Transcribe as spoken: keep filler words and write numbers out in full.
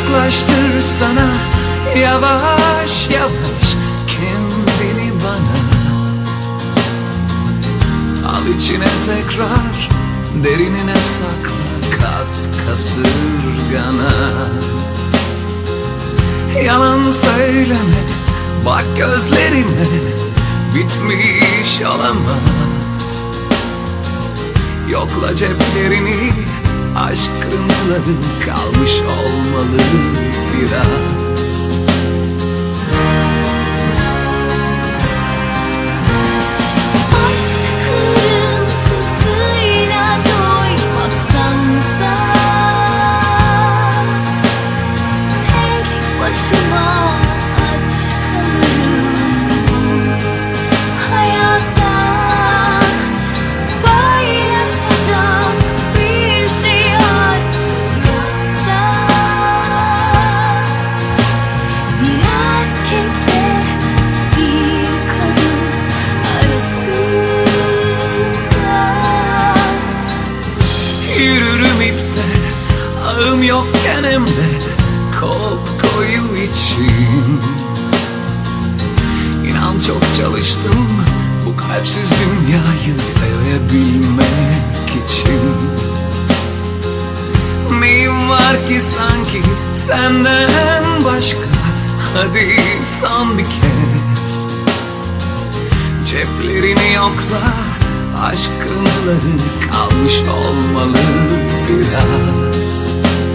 Yaklaştır sana yavaş yavaş kendini bana. Al içine tekrar, derinine sakla, kat kasırgana. Yalan söyleme, bak gözlerime, bitmiş olamaz. Yokla ceplerini, aşk kırıntıların kalmış olmalı biraz. Aşk kırıntısıyla doymaktansa tek başıma aç kalırım. Hayatta paylaşacak bir şey artık yoksa, bir erkekle bir kadın arasında. Yürürüm ipte, ağım yokken emre, kop koyu için. İnan çok çalıştım bu kalpsiz dünyayı sevebilmek için. Neyim var ki sanki senden başka? Hadi son bir kez ceplerini yokla, aşk kırıntıları kalmış olmalı biraz.